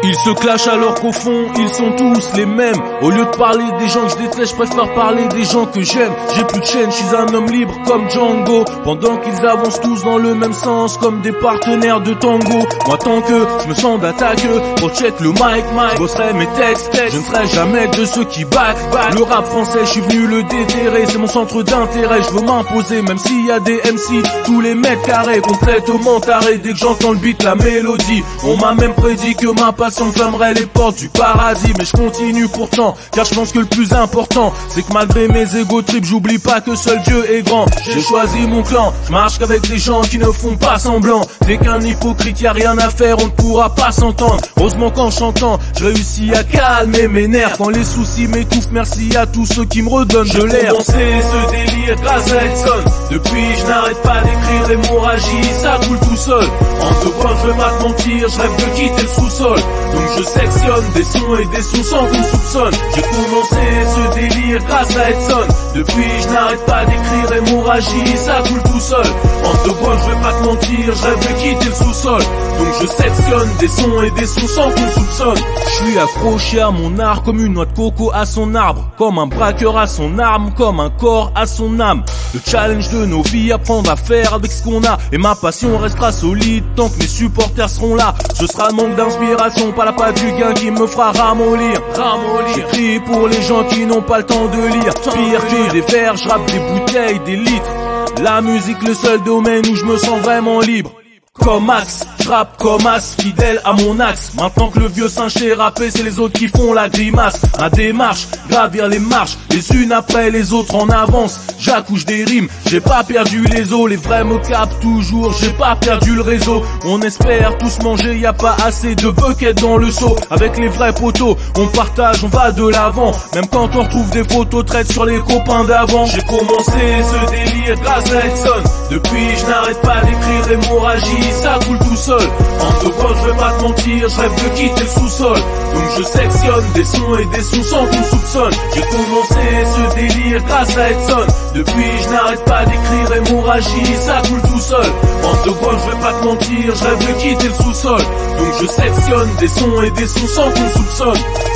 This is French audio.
Ils se clashent alors qu'au fond ils sont tous les mêmes. Au lieu de parler des gens que je déteste, je préfère parler des gens que j'aime. J'ai plus de chaîne, je suis un homme libre comme Django. Pendant qu'ils avancent tous dans le même sens comme des partenaires de tango. Moi tant que je me sens d'attaque, pour check le mic, je bosserai mes textes. Je ne serai jamais de ceux qui back. Le rap français, je suis venu le déterrer. C'est mon centre d'intérêt, je veux m'imposer. Même s'il y a des MC, tous les mètres carrés complètement tarés. Dès que j'entends le beat, la mélodie, on m'a même prédit que ma passion fermerait les portes du paradis. Mais je continue pourtant, car je pense que le plus important, c'est que malgré mes égo trips, j'oublie pas que seul Dieu est grand. J'ai choisi mon clan, je marche qu'avec des gens qui ne font pas semblant. Dès qu'un hypocrite, y a rien à faire, on ne pourra pas s'entendre. Heureusement qu'en chantant, je réussis à calmer mes nerfs. Quand les soucis m'étouffent, merci à tous ceux qui me redonnent de l'air. J'ai commencé ce délire grâce à Edson. Depuis, je n'arrête pas d'écrire hémorragie, ça coule tout seul. En deux points, je vais pas te mentir, je rêve de quitter le sous-sol. Donc je sectionne des sons et des sons sans qu'on soupçonne. J'ai commencé ce délire grâce à Edson. Depuis, je n'arrête pas d'écrire hémorragie, ça coule tout seul. En deux points, je vais pas te mentir, je rêve de quitter le sous-sol. Donc je sectionne des sons et des sons sans qu'on soupçonne. Je suis accroché à mon art comme une noix de coco à son arbre, comme un braqueur à son arme, comme un corps à son âme. Le challenge de nos vies, apprendre à faire avec ce qu'on a. Et ma passion restera solide tant que mes supporters seront là. Ce sera le manque d'inspiration, pas la patte du gain qui me fera ramollir. J'écris pour les gens qui n'ont pas le temps de lire. Pire que des vers, je rappe des bouteilles, des litres. La musique, le seul domaine où je me sens vraiment libre. Comme Max, je rappe comme As, fidèle à mon axe. Maintenant que le vieux singe est rappé, c'est les autres qui font la grimace. Ma démarche, gravir les marches, les unes après les autres en avance. J'accouche des rimes, j'ai pas perdu les os. Les vrais me capent toujours, j'ai pas perdu le réseau. On espère tous manger, y a pas assez de buckets dans le seau. Avec les vrais poteaux, on partage, on va de l'avant. Même quand on retrouve des photos traites sur les copains d'avant. J'ai commencé ce délire grâce à Edson. Depuis, je n'arrête pas d'écrire hémorragie, ça coule tout seul. En deux points, je vais pas te mentir, je rêve de quitter le sous-sol. Donc je sectionne des sons et des sons sans qu'on soupçonne. J'ai commencé ce délire grâce à Edson. Depuis, je n'arrête pas d'écrire hémorragie, ça coule tout seul. En deux points, je vais pas te mentir, je rêve de quitter le sous-sol. Donc je sectionne des sons et des sons sans qu'on soupçonne.